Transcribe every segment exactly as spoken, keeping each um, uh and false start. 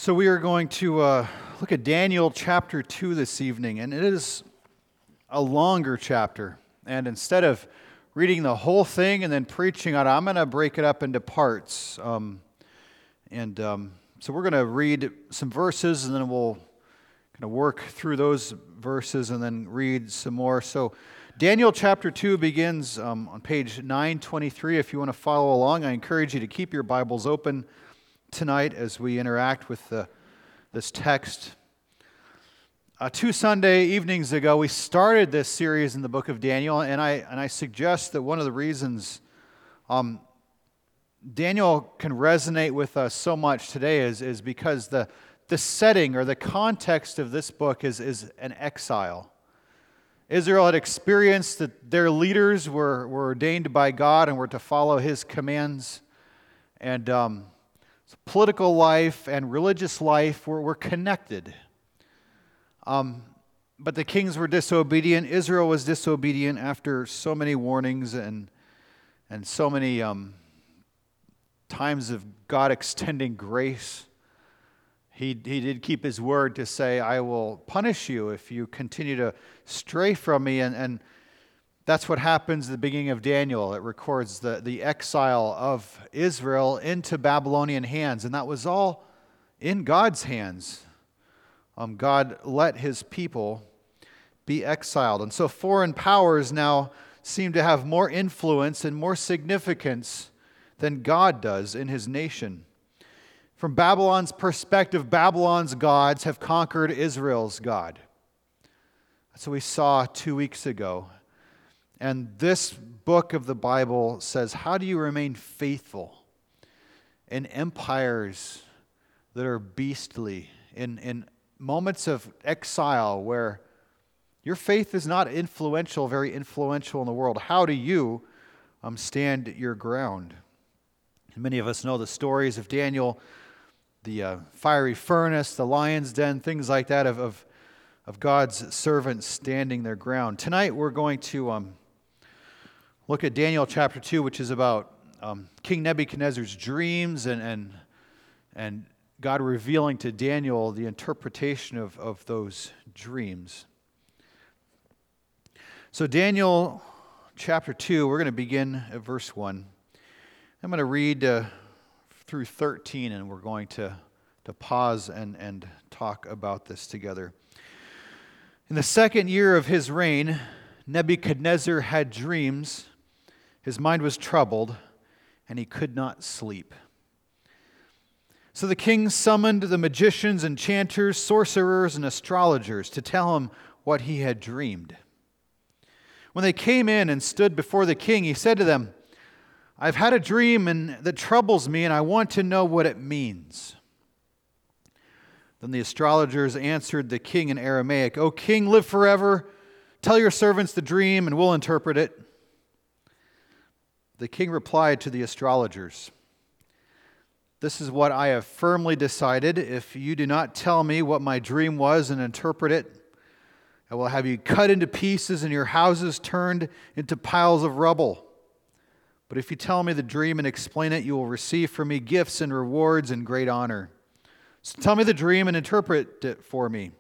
So we are going to uh, look at Daniel chapter two this evening, and it is a longer chapter. And instead of reading the whole thing and then preaching on it, I'm going to break it up into parts. Um, and um, so we're going to read some verses, and then we'll kind of work through those verses and then read some more. So Daniel chapter two begins um, on page nine twenty-three. If you want to follow along, I encourage you to keep your Bibles open tonight as we interact with the, this text. Uh, two Sunday evenings ago, we started this series in the book of Daniel, and I and I suggest that one of the reasons um, Daniel can resonate with us so much today is, is because the, the setting or the context of this book is, is an exile. Israel had experienced that their leaders were, were ordained by God and were to follow His commands, and um, political life and religious life were, were connected. Um, but the kings were disobedient. Israel was disobedient after so many warnings and and so many um, times of God extending grace. He, he did keep His word to say, I will punish you if you continue to stray from me. And, and that's what happens at the beginning of Daniel. It records the, the exile of Israel into Babylonian hands. And that was all in God's hands. Um, God let His people be exiled. And so foreign powers now seem to have more influence and more significance than God does in His nation. From Babylon's perspective, Babylon's gods have conquered Israel's God. That's what we saw two weeks ago. And this book of the Bible says, how do you remain faithful in empires that are beastly, in, in moments of exile where your faith is not influential, very influential in the world? How do you um, stand your ground? And many of us know the stories of Daniel, the uh, fiery furnace, the lion's den, things like that of, of, of God's servants standing their ground. Tonight we're going to um, look at Daniel chapter two, which is about um, King Nebuchadnezzar's dreams and, and, and God revealing to Daniel the interpretation of, of those dreams. So Daniel chapter two, we're going to begin at verse one. I'm going to read uh, through thirteen, and we're going to, to pause and, and talk about this together. In the second year of his reign, Nebuchadnezzar had dreams. His mind was troubled, and he could not sleep. So the king summoned the magicians, enchanters, sorcerers, and astrologers to tell him what he had dreamed. When they came in and stood before the king, he said to them, I've had a dream and that troubles me, and I want to know what it means. Then the astrologers answered the king in Aramaic, O king, live forever. Tell your servants the dream, and we'll interpret it. The king replied to the astrologers, This is what I have firmly decided. If you do not tell me what my dream was and interpret it, I will have you cut into pieces and your houses turned into piles of rubble. But if you tell me the dream and explain it, you will receive from me gifts and rewards and great honor. So tell me the dream and interpret it for me.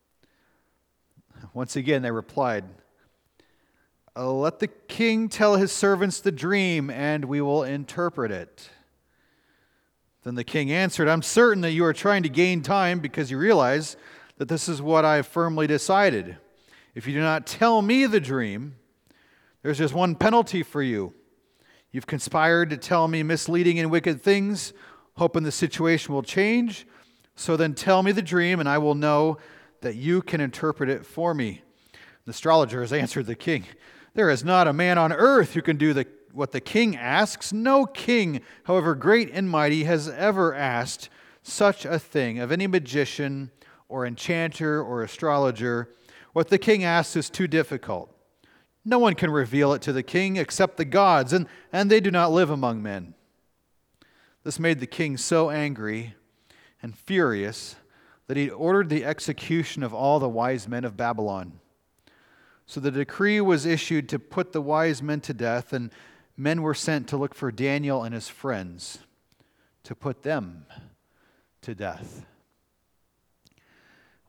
Once again, they replied, Let the king tell his servants the dream, and we will interpret it. Then the king answered, I'm certain that you are trying to gain time because you realize that this is what I have firmly decided. If you do not tell me the dream, there's just one penalty for you. You've conspired to tell me misleading and wicked things, hoping the situation will change. So then tell me the dream, and I will know that you can interpret it for me. The astrologers answered the king, There is not a man on earth who can do the, what the king asks. No king, however great and mighty, has ever asked such a thing of any magician or enchanter or astrologer. What the king asks is too difficult. No one can reveal it to the king except the gods, and, and they do not live among men. This made the king so angry and furious that he ordered the execution of all the wise men of Babylon. So the decree was issued to put the wise men to death, and men were sent to look for Daniel and his friends to put them to death.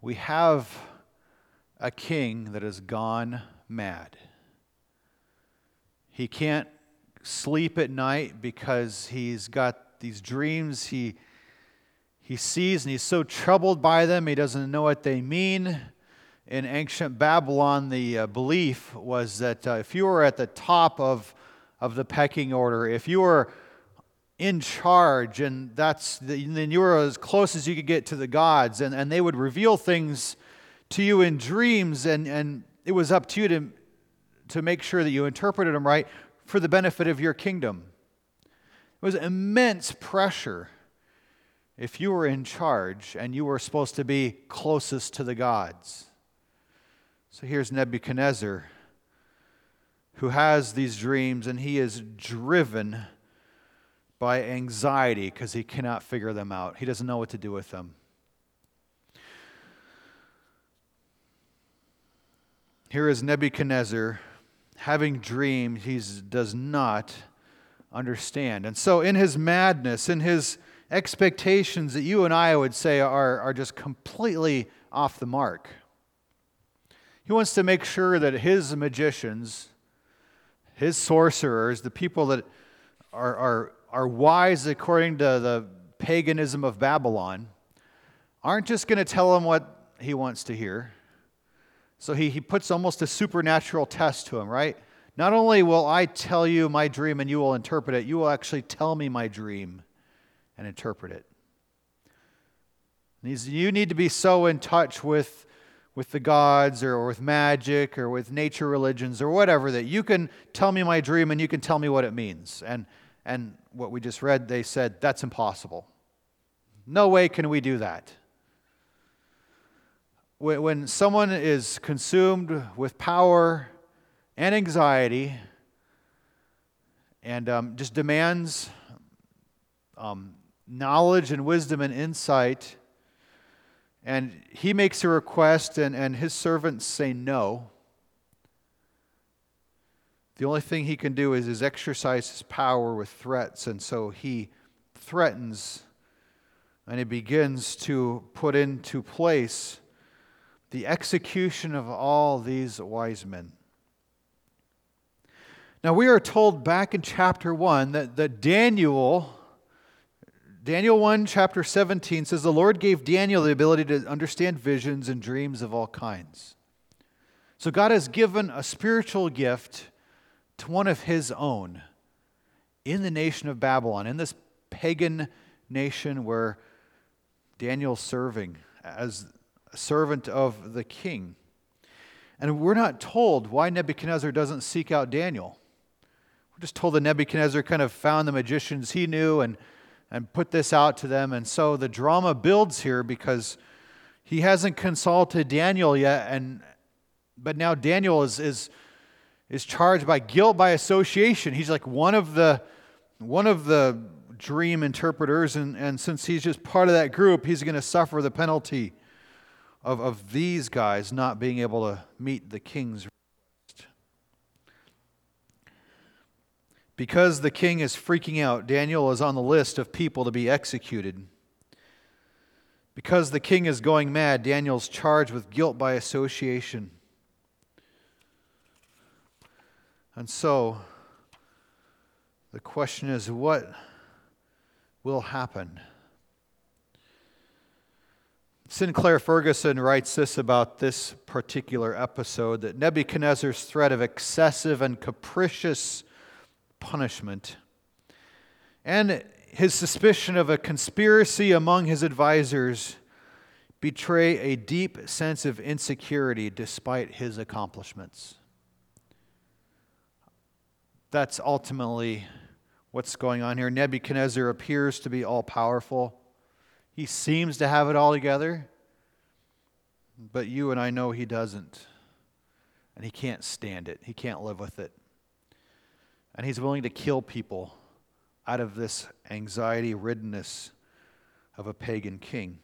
we have a king that has gone mad. He can't sleep at night because he's got these dreams he he sees, and he's so troubled by them he doesn't know what they mean. In ancient Babylon, the uh, belief was that uh, if you were at the top of of the pecking order, if you were in charge, and that's the, then you were as close as you could get to the gods, and, and they would reveal things to you in dreams, and, and it was up to you to, to make sure that you interpreted them right for the benefit of your kingdom. It was immense pressure if you were in charge and you were supposed to be closest to the gods. So here's Nebuchadnezzar, who has these dreams, and he is driven by anxiety because he cannot figure them out. He doesn't know what to do with them. Here is Nebuchadnezzar having dreams he does not understand. And so in his madness, in his expectations that you and I would say are, are just completely off the mark, he wants to make sure that his magicians, his sorcerers, the people that are, are, are wise according to the paganism of Babylon, aren't just going to tell him what he wants to hear. So he, he puts almost a supernatural test to him, right? Not only will I tell you my dream and you will interpret it, you will actually tell me my dream and interpret it. These, you need to be so in touch with, with the gods or, or with magic or with nature religions or whatever that you can tell me my dream and you can tell me what it means. And, and what we just read, they said, that's impossible. No way can we do that. When someone is consumed with power and anxiety and um, just demands um, knowledge and wisdom and insight, and he makes a request and, and his servants say no, the only thing he can do is, is exercise his power with threats, and so he threatens and he begins to put into place the execution of all these wise men. Now we are told back in chapter one that, that Daniel, Daniel one chapter seventeen says the Lord gave Daniel the ability to understand visions and dreams of all kinds. So God has given a spiritual gift to one of his own in the nation of Babylon, in this pagan nation where Daniel's serving as servant of the king. And we're not told why Nebuchadnezzar doesn't seek out Daniel. We're just told that Nebuchadnezzar kind of found the magicians he knew and, and put this out to them. And so the drama builds here because he hasn't consulted Daniel yet, and but now Daniel is is is charged by guilt by association. He's like one of the one of the dream interpreters, and, and since he's just part of that group, he's going to suffer the penalty Of, of these guys not being able to meet the king's request. Because the king is freaking out, Daniel is on the list of people to be executed. Because the king is going mad, Daniel's charged with guilt by association. And so, the question is, what will happen? Sinclair Ferguson writes this about this particular episode, that Nebuchadnezzar's threat of excessive and capricious punishment and his suspicion of a conspiracy among his advisors betray a deep sense of insecurity despite his accomplishments. That's ultimately what's going on here. Nebuchadnezzar appears to be all-powerful. He seems to have it all together, but you and I know he doesn't. And he can't stand it. He can't live with it. And he's willing to kill people out of this anxiety-riddenness of a pagan king.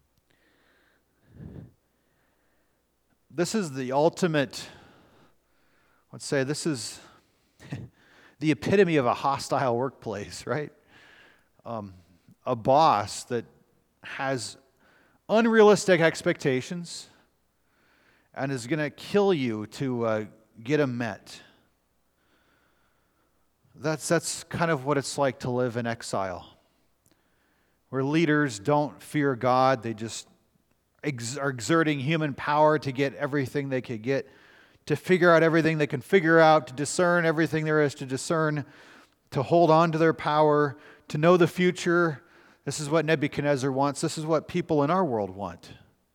This is the ultimate, let's say, this is the epitome of a hostile workplace, right? Um, a boss that has unrealistic expectations and is going to kill you to uh, get them met. That's, that's kind of what it's like to live in exile, where leaders don't fear God. They just ex- are exerting human power to get everything they could get, to figure out everything they can figure out, to discern everything there is to discern, to hold on to their power, to know the future. This is what Nebuchadnezzar wants. This is what people in our world want.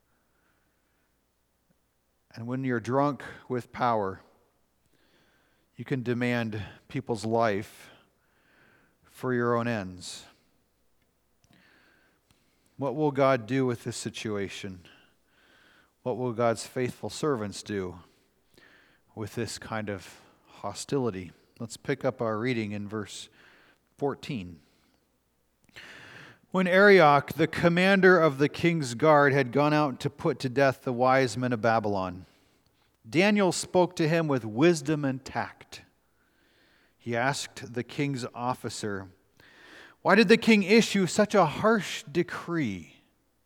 And when you're drunk with power, you can demand people's life for your own ends. What will God do with this situation? What will God's faithful servants do with this kind of hostility? Let's pick up our reading in verse fourteen. When Arioch, the commander of the king's guard, had gone out to put to death the wise men of Babylon, Daniel spoke to him with wisdom and tact. He asked the king's officer, "Why did the king issue such a harsh decree?"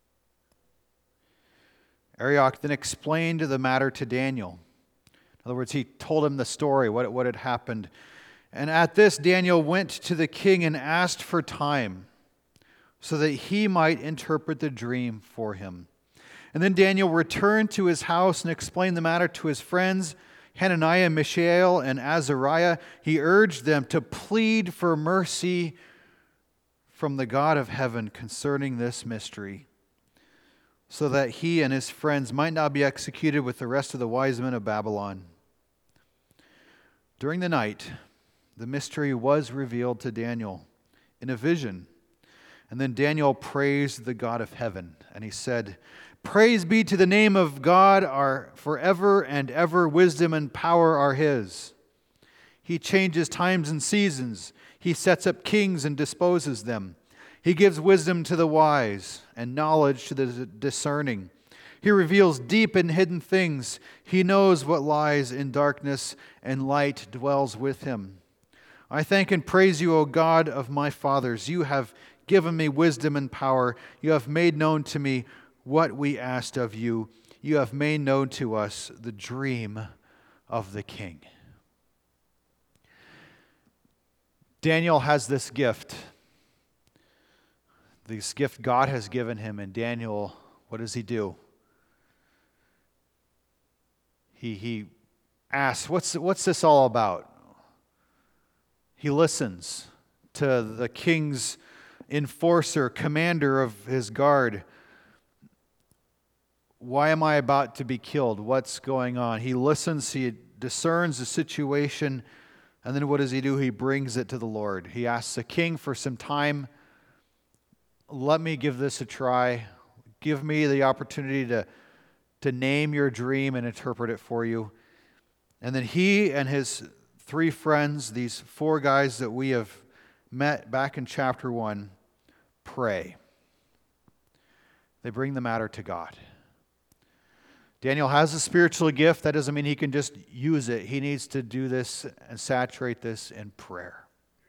Arioch then explained the matter to Daniel. In other words, he told him the story, what, what had happened. And at this, Daniel went to the king and asked for time, so that he might interpret the dream for him. And then Daniel returned to his house and explained the matter to his friends, Hananiah, Mishael, and Azariah. He urged them to plead for mercy from the God of heaven concerning this mystery, so that he and his friends might not be executed with the rest of the wise men of Babylon. During the night, the mystery was revealed to Daniel in a vision. And then Daniel praised the God of heaven, and he said, "Praise be to the name of God, our forever and ever. Wisdom and power are his. He changes times and seasons. He sets up kings and disposes them. He gives wisdom to the wise and knowledge to the discerning. He reveals deep and hidden things. He knows what lies in darkness, and light dwells with him. I thank and praise you, O God of my fathers. You have given me wisdom and power. You have made known to me what we asked of you. You have made known to us the dream of the king." Daniel has this gift. This gift God has given him, and Daniel, what does he do? He, he asks, what's, what's this all about? He listens to the king's enforcer, commander of his guard. Why am I about to be killed? What's going on? He listens, he discerns the situation, and then what does he do? He brings it to the Lord. He asks the king for some time. Let me give this a try. Give me the opportunity to, to name your dream and interpret it for you. And then he and his three friends, these four guys that we have met back in chapter one, pray. They bring the matter to God. Daniel has a spiritual gift. That doesn't mean he can just use it. He needs to do this and saturate this in prayer.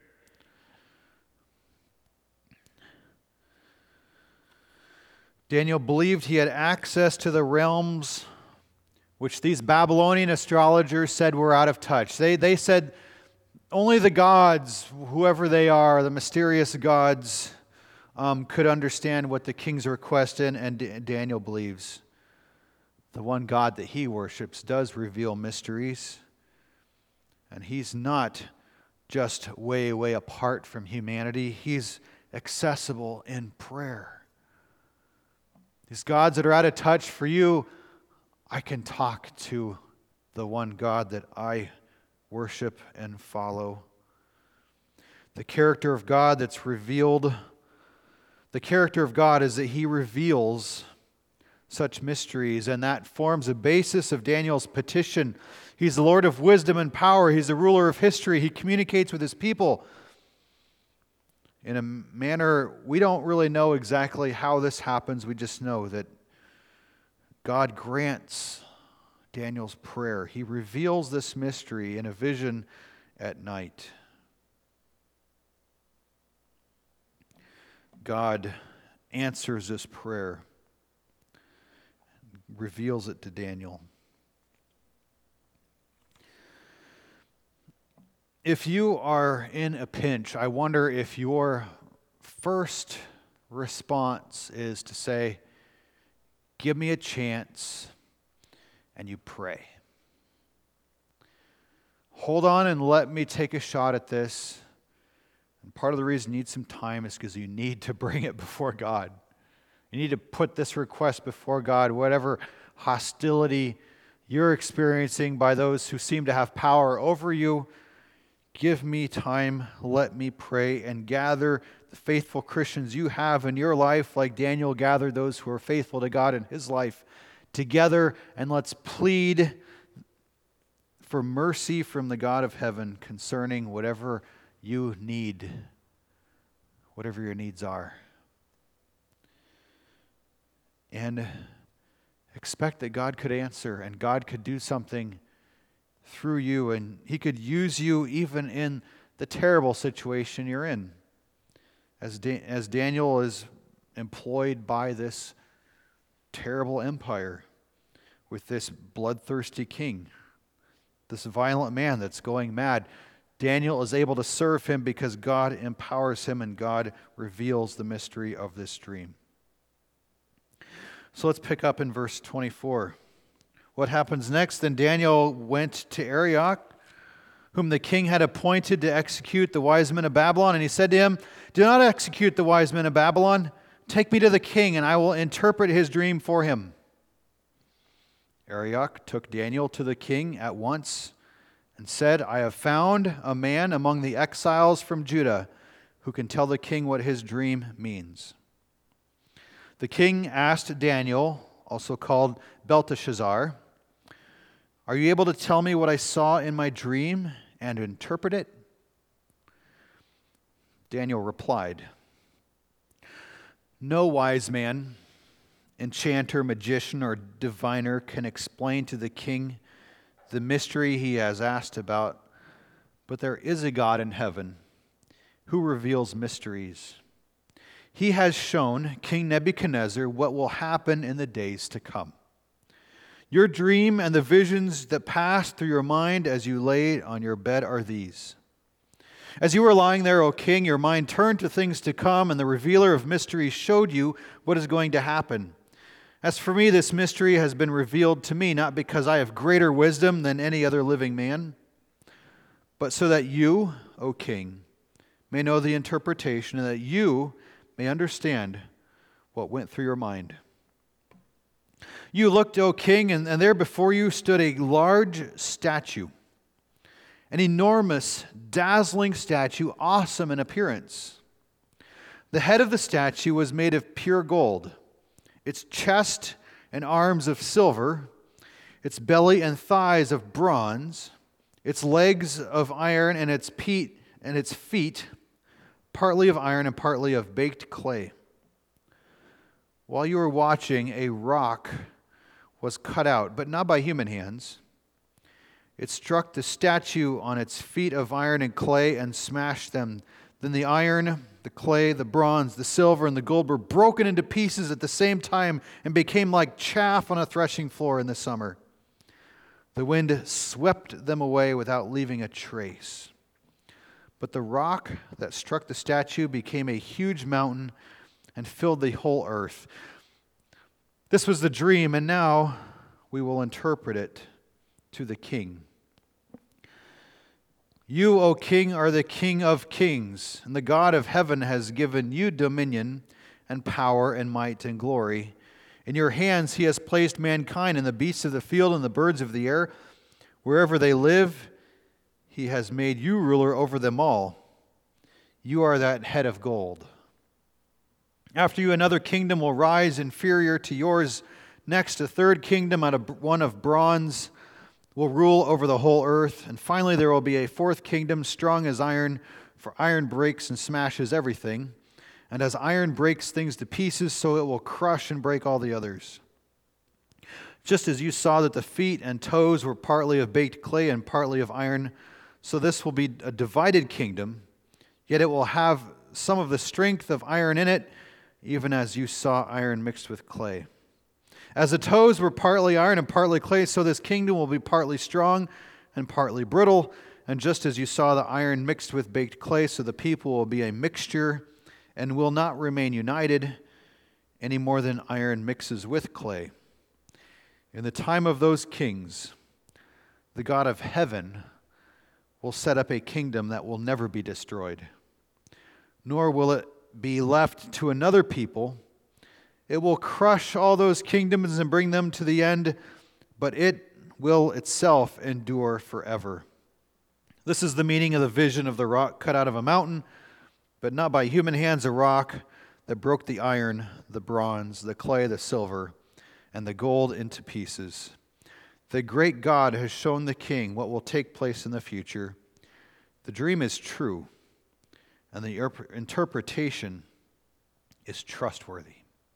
Daniel believed he had access to the realms which these Babylonian astrologers said were out of touch. They, they said only the gods, whoever they are, the mysterious gods, um, could understand what the king's request in, and D- Daniel believes the one God that he worships does reveal mysteries. And he's not just way, way apart from humanity. He's accessible in prayer. These gods that are out of touch for you, I can talk to the one God that I worship and follow. The character of God that's revealed, the character of God is that he reveals such mysteries, and that forms a basis of Daniel's petition. He's the Lord of wisdom and power. He's the ruler of history. He communicates with his people in a manner we don't really know exactly how this happens. We just know that God grants Daniel's prayer. He reveals this mystery in a vision at night. God answers this prayer. reveals it to Daniel. If you are in a pinch, I wonder if your first response is to say, give me a chance, and you pray. Hold on and let me take a shot at this. And part of the reason you need some time is because you need to bring it before God. You need to put this request before God, whatever hostility you're experiencing by those who seem to have power over you. Give me time, let me pray, and gather the faithful Christians you have in your life, like Daniel gathered those who are faithful to God in his life, together, and let's plead for mercy from the God of heaven concerning whatever you need, whatever your needs are. And expect that God could answer and God could do something through you, and He could use you even in the terrible situation you're in. As, da- as Daniel is employed by this terrible empire with this bloodthirsty king, this violent man that's going mad, Daniel is able to serve him because God empowers him and God reveals the mystery of this dream. So let's pick up in verse twenty-four. What happens next? Then Daniel went to Arioch, whom the king had appointed to execute the wise men of Babylon, and he said to him, do not execute the wise men of Babylon. Take me to the king, and I will interpret his dream for him. Arioch took Daniel to the king at once and said, I have found a man among the exiles from Judah who can tell the king what his dream means. The king asked Daniel, also called Belteshazzar, are you able to tell me what I saw in my dream and interpret it? Daniel replied, no wise man, enchanter, magician, or diviner can explain to the king the mystery he has asked about, but there is a God in heaven who reveals mysteries. He has shown King Nebuchadnezzar what will happen in the days to come. Your dream and the visions that passed through your mind as you lay on your bed are these. As you were lying there, O king, your mind turned to things to come, and the revealer of mysteries showed you what is going to happen. As for me, this mystery has been revealed to me, not because I have greater wisdom than any other living man, but so that you, O king, may know the interpretation, and that you may understand what went through your mind. You looked, O king, and, and there before you stood a large statue, an enormous, dazzling statue, awesome in appearance. The head of the statue was made of pure gold, its chest and arms of silver, its belly and thighs of bronze, its legs of iron, and its feet and its feet partly of iron and partly of baked clay. While you were watching, a rock was cut out, but not by human hands. It struck the statue on its feet of iron and clay and smashed them. Then the iron, the clay, the bronze, the silver, and the gold were broken into pieces at the same time and became like chaff on a threshing floor in the summer. The wind swept them away without leaving a trace. But the rock that struck the statue became a huge mountain and filled the whole earth. This was the dream, and now we will interpret it to the king. You, O king, are the King of kings, and the God of heaven has given you dominion and power and might and glory. In your hands he has placed mankind and the beasts of the field and the birds of the air. Wherever they live, he has made you ruler over them all. You are that head of gold. After you, another kingdom will rise inferior to yours. Next, a third kingdom, out of one of bronze, will rule over the whole earth. And finally, there will be a fourth kingdom, strong as iron, for iron breaks and smashes everything. And as iron breaks things to pieces, so it will crush and break all the others. Just as you saw that the feet and toes were partly of baked clay and partly of iron, so this will be a divided kingdom, yet it will have some of the strength of iron in it, even as you saw iron mixed with clay. As the toes were partly iron and partly clay, so this kingdom will be partly strong and partly brittle. And just as you saw the iron mixed with baked clay, so the people will be a mixture and will not remain united any more than iron mixes with clay. In the time of those kings, the God of heaven will set up a kingdom that will never be destroyed, nor will it be left to another people. It will crush all those kingdoms and bring them to the end, but it will itself endure forever. This is the meaning of the vision of the rock cut out of a mountain, but not by human hands, a rock that broke the iron, the bronze, the clay, the silver, and the gold into pieces. The great God has shown the king what will take place in the future. The dream is true, and the interpretation is trustworthy.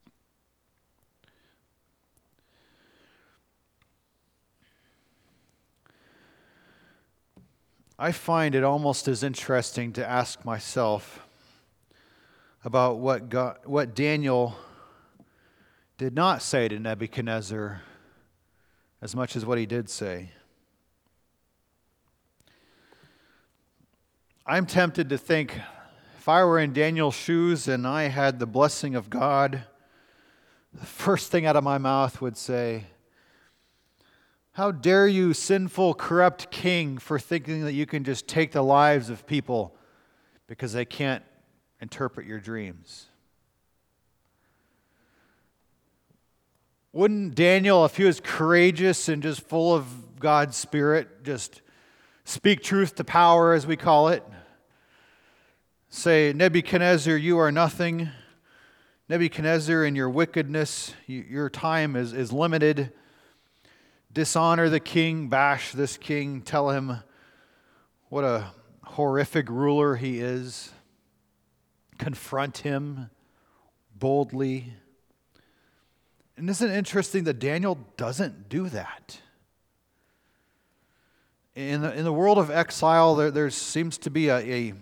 I find it almost as interesting to ask myself about what God, what Daniel did not say to Nebuchadnezzar as much as what he did say. I'm tempted to think, if I were in Daniel's shoes and I had the blessing of God, the first thing out of my mouth would say, "How dare you, sinful, corrupt king, for thinking that you can just take the lives of people because they can't interpret your dreams." Wouldn't Daniel, if he was courageous and just full of God's Spirit, just speak truth to power, as we call it, say, "Nebuchadnezzar, you are nothing. Nebuchadnezzar, in your wickedness, you, your time is, is limited. Dishonor the king, bash this king, tell him what a horrific ruler he is. Confront him boldly." And isn't it interesting that Daniel doesn't do that? In the, in the world of exile, there, there seems to be a, a,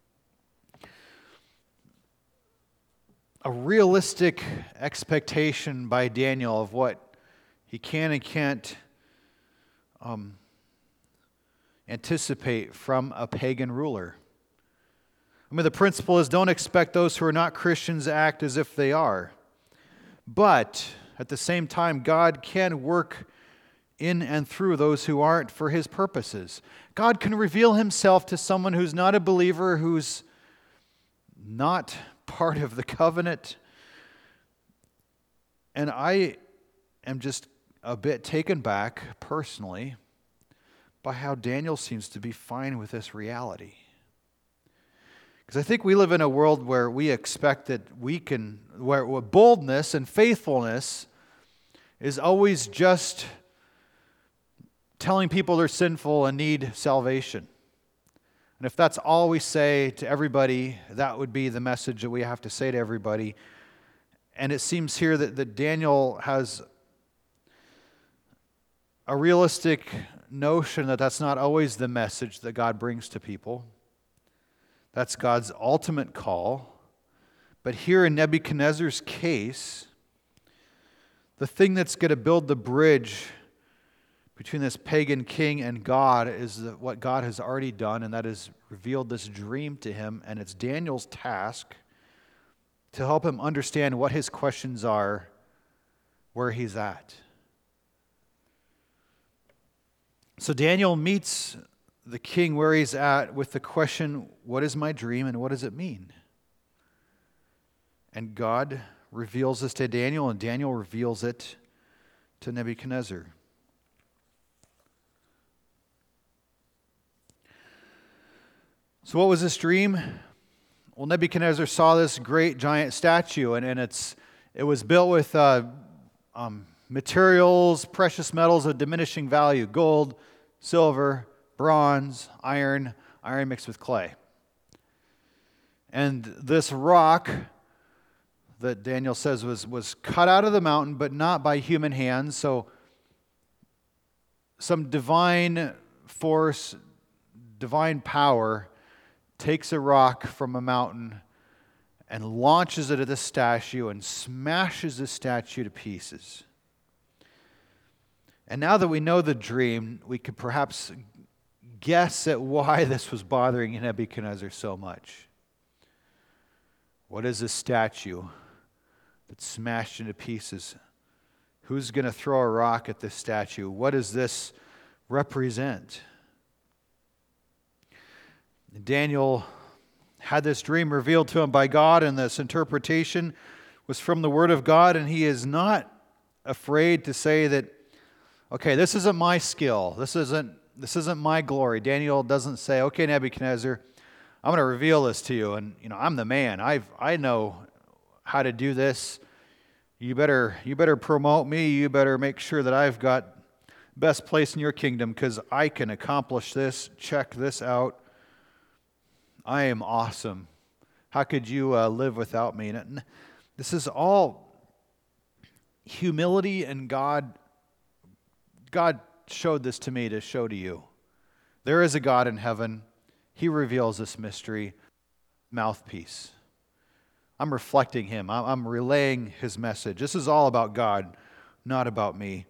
a realistic expectation by Daniel of what he can and can't um, anticipate from a pagan ruler. I mean, the principle is, don't expect those who are not Christians to act as if they are. But at the same time, God can work in and through those who aren't for His purposes. God can reveal Himself to someone who's not a believer, who's not part of the covenant. And I am just a bit taken back, personally, by how Daniel seems to be fine with this reality. Because I think we live in a world where we expect that we can, where boldness and faithfulness is always just telling people they're sinful and need salvation. And if that's all we say to everybody, that would be the message that we have to say to everybody. And it seems here that, that Daniel has a realistic notion that that's not always the message that God brings to people. That's God's ultimate call. But here in Nebuchadnezzar's case, the thing that's going to build the bridge between this pagan king and God is what God has already done, and that is revealed this dream to him. And it's Daniel's task to help him understand what his questions are, where he's at. So Daniel meets the king where he's at with the question, what is my dream and what does it mean? And God reveals this to Daniel, and Daniel reveals it to Nebuchadnezzar. So what was this dream? Well, Nebuchadnezzar saw this great giant statue, and, and it's it was built with uh, um, materials, precious metals of diminishing value, gold, silver, bronze, iron, iron mixed with clay. And this rock that Daniel says was, was cut out of the mountain, but not by human hands. So some divine force, divine power takes a rock from a mountain and launches it at the statue and smashes the statue to pieces. And now that we know the dream, we could perhaps guess at why this was bothering Nebuchadnezzar so much. What is this statue that's smashed into pieces? Who's going to throw a rock at this statue? What does this represent? Daniel had this dream revealed to him by God, and this interpretation was from the Word of God, and he is not afraid to say that, okay, this isn't my skill. This isn't, this isn't my glory. Daniel doesn't say, okay, Nebuchadnezzar, I'm going to reveal this to you, and you know, I'm the man. I've I know how to do this. You better you better promote me. You better make sure that I've got best place in your kingdom because I can accomplish this. Check this out. I am awesome. How could you uh, live without me? And this is all humility, and God. God showed this to me to show to you. There is a God in heaven. He reveals this mystery. Mouthpiece. I'm reflecting Him. I'm relaying His message. This is all about God, not about me.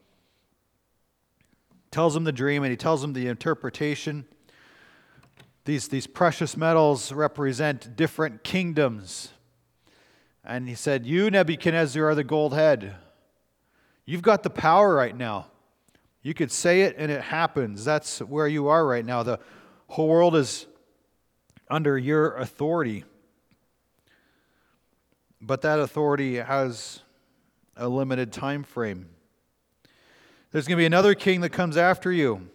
Tells him the dream, and he tells him the interpretation. These, these precious metals represent different kingdoms. And he said, you, Nebuchadnezzar, are the gold head. You've got the power right now. You could say it and it happens. That's where you are right now. The whole world is under your authority. But that authority has a limited time frame. There's going to be another king that comes after you.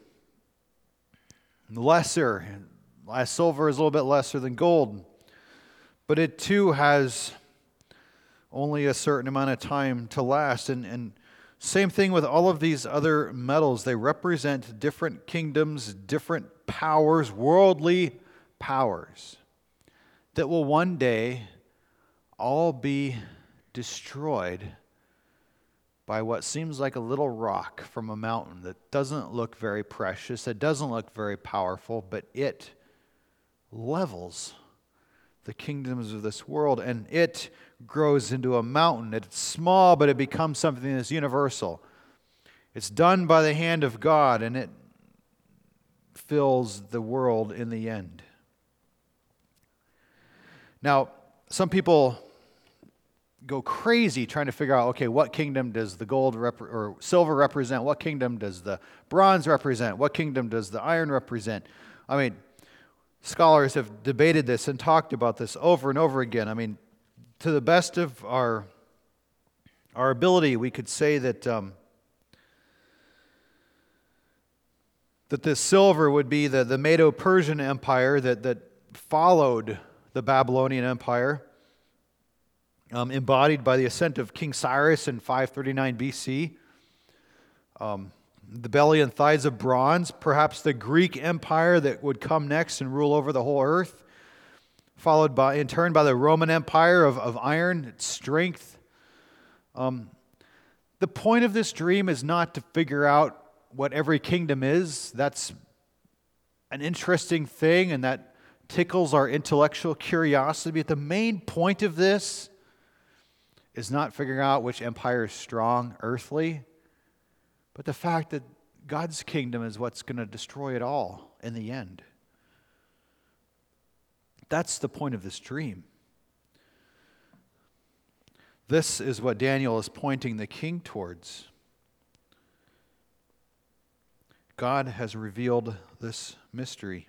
Lesser. Silver is a little bit lesser than gold. But it too has only a certain amount of time to last. And, and same thing with all of these other metals. They represent different kingdoms, different powers, worldly powers that will one day all be destroyed by what seems like a little rock from a mountain that doesn't look very precious, that doesn't look very powerful, but it levels the kingdoms of this world, and it grows into a mountain. It's small, but it becomes something that's universal. It's done by the hand of God, and it fills the world in the end. Now, some people go crazy trying to figure out, okay, what kingdom does the gold rep- or silver represent? What kingdom does the bronze represent? What kingdom does the iron represent? I mean, scholars have debated this and talked about this over and over again. I mean, to the best of our our ability, we could say that um, that this silver would be the, the Medo-Persian Empire that, that followed the Babylonian Empire, um, embodied by the ascent of King Cyrus in five thirty-nine B C. Um, the belly and thighs of bronze, perhaps the Greek Empire that would come next and rule over the whole earth, followed by, in turn, by the Roman Empire of, of iron, its strength. Um, the point of this dream is not to figure out what every kingdom is. That's an interesting thing, and that tickles our intellectual curiosity. But the main point of this is not figuring out which empire is strong, earthly, but the fact that God's kingdom is what's going to destroy it all in the end. That's the point of this dream. This is what Daniel is pointing the king towards. God has revealed this mystery.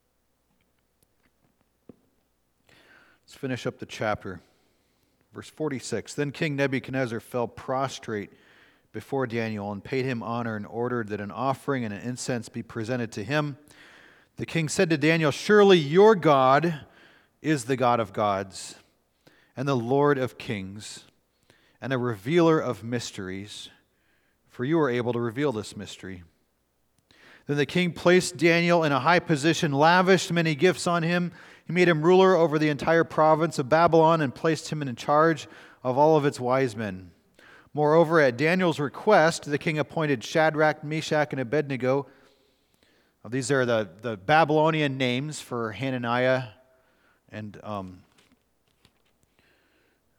Let's finish up the chapter. Verse forty-six, Then King Nebuchadnezzar fell prostrate before Daniel and paid him honor and ordered that an offering and an incense be presented to him. The king said to Daniel, Surely your God is the God of gods and the Lord of kings and a revealer of mysteries, for you are able to reveal this mystery. Then the king placed Daniel in a high position, lavished many gifts on him. He made him ruler over the entire province of Babylon and placed him in charge of all of its wise men. Moreover, at Daniel's request, the king appointed Shadrach, Meshach, and Abednego. These are the, the Babylonian names for Hananiah and um,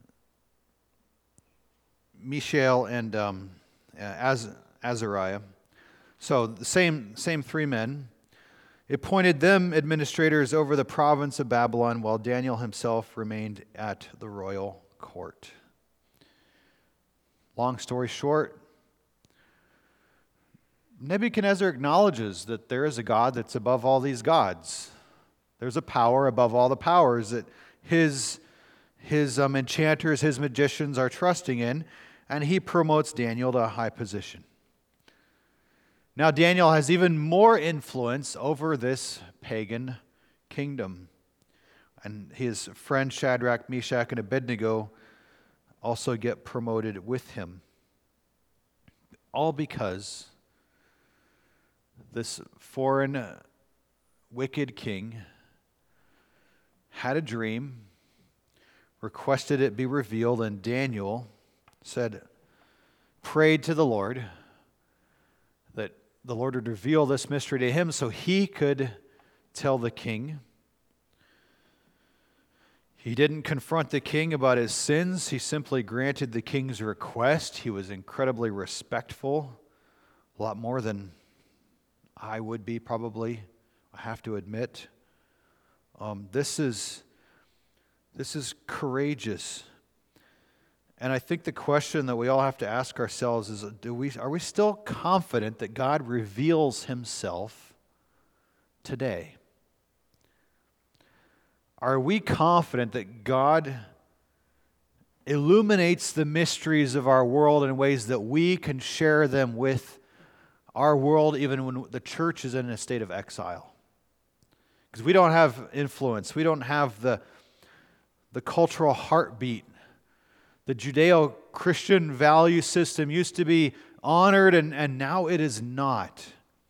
Mishael and um, Az- Azariah. So the same, same three men. It appointed them administrators over the province of Babylon, while Daniel himself remained at the royal court. Long story short, Nebuchadnezzar acknowledges that there is a God that's above all these gods. There's a power above all the powers that his, his um, enchanters, his magicians are trusting in, and he promotes Daniel to a high position. Now Daniel has even more influence over this pagan kingdom. And his friend Shadrach, Meshach, and Abednego also get promoted with him. All because this foreign wicked king had a dream, requested it be revealed, and Daniel said, prayed to the Lord that the Lord would reveal this mystery to him so he could tell the king. He didn't confront the king about his sins. He simply granted the king's request. He was incredibly respectful, a lot more than I would be probably, I have to admit. Um, this is, this is courageous. And I think the question that we all have to ask ourselves is, do we, are we still confident that God reveals himself today? Are we confident that God illuminates the mysteries of our world in ways that we can share them with our world even when the church is in a state of exile? Because we don't have influence. We don't have the, the cultural heartbeat. The Judeo-Christian value system used to be honored, and, and now it is not.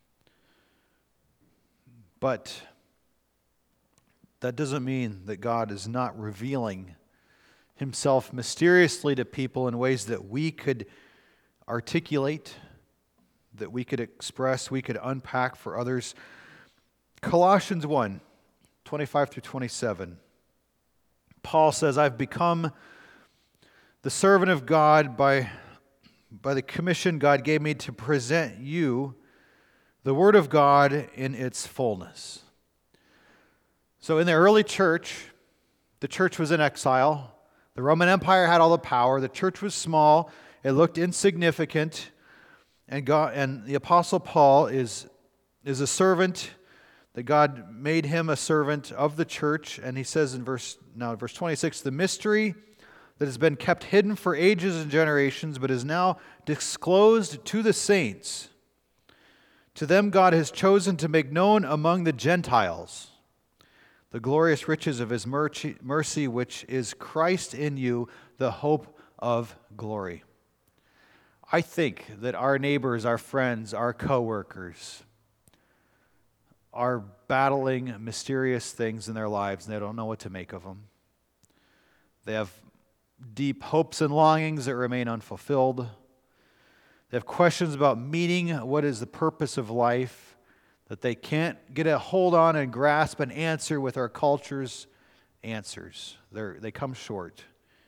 But that doesn't mean that God is not revealing himself mysteriously to people in ways that we could articulate, that we could express, we could unpack for others. Colossians one, twenty-five through twenty-seven. Paul says, I've become the servant of God by, by the commission God gave me to present you the Word of God in its fullness. So in the early church, the church was in exile. The Roman Empire had all the power. The church was small. It looked insignificant. And God, and the Apostle Paul is, is a servant, that God made him a servant of the church. And he says in verse, now verse twenty-six, the mystery that has been kept hidden for ages and generations, but is now disclosed to the saints. To them God has chosen to make known among the Gentiles the glorious riches of his mercy, which is Christ in you, the hope of glory. I think that our neighbors, our friends, our coworkers are battling mysterious things in their lives, and they don't know what to make of them. They have deep hopes and longings that remain unfulfilled. They have questions about meaning, what is the purpose of life, that they can't get a hold on and grasp and answer with our culture's answers. They're, they come short.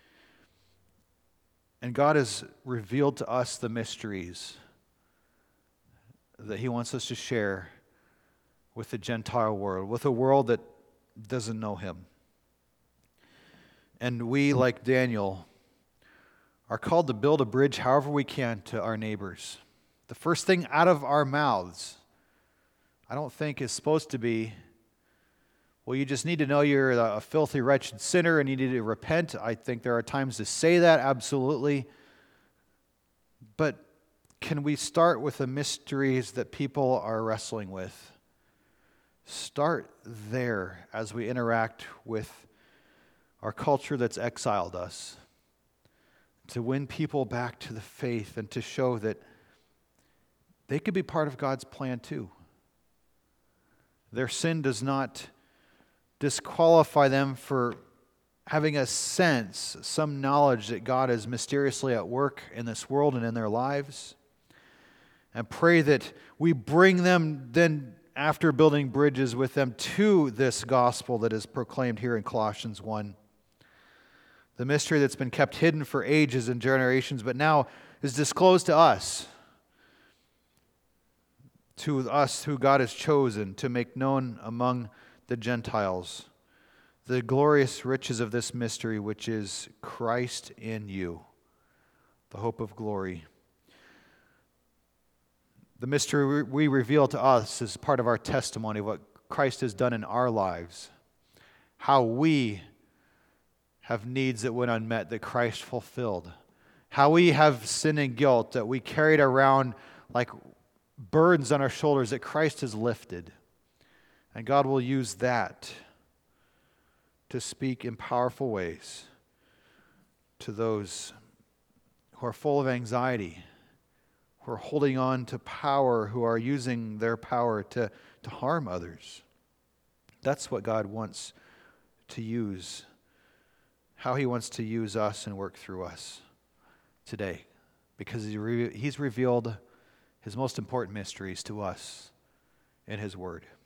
And God has revealed to us the mysteries that he wants us to share with the Gentile world, with a world that doesn't know him. And we, like Daniel, are called to build a bridge however we can to our neighbors. The first thing out of our mouths, I don't think is supposed to be, well, you just need to know you're a filthy, wretched sinner and you need to repent. I think there are times to say that, absolutely. But can we start with the mysteries that people are wrestling with? Start there as we interact with our culture that's exiled us, to win people back to the faith and to show that they could be part of God's plan too. Their sin does not disqualify them for having a sense, some knowledge that God is mysteriously at work in this world and in their lives. And pray that we bring them then, after building bridges with them, to this gospel that is proclaimed here in Colossians one. The mystery that's been kept hidden for ages and generations, but now is disclosed to us. to us who God has chosen to make known among the Gentiles the glorious riches of this mystery, which is Christ in you, the hope of glory. The mystery we reveal to us is part of our testimony of what Christ has done in our lives, how we have needs that went unmet that Christ fulfilled, how we have sin and guilt that we carried around like burdens on our shoulders that Christ has lifted. And God will use that to speak in powerful ways to those who are full of anxiety, who are holding on to power, who are using their power to, to harm others. That's what God wants to use, how He wants to use us and work through us today, because He's revealed His most important mysteries to us in His Word.